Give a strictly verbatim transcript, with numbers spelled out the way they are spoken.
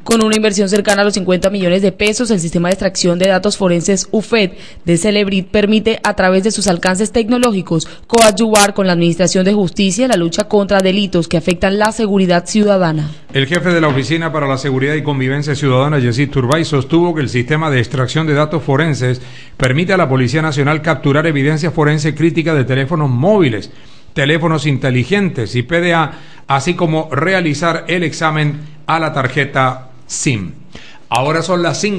Con una inversión cercana a los cincuenta millones de pesos, el sistema de extracción de datos forenses U F E D de Celebrit permite, a través de sus alcances tecnológicos, coadyuvar con la Administración de Justicia en la lucha contra delitos que afectan la seguridad ciudadana. El jefe de la Oficina para la Seguridad y Convivencia Ciudadana, Yesid Turbay, sostuvo que el sistema de extracción de datos forenses permite a la Policía Nacional capturar evidencia forense crítica de teléfonos móviles, teléfonos inteligentes y P D A, así como realizar el examen a la tarjeta SIM. Ahora son las cinco.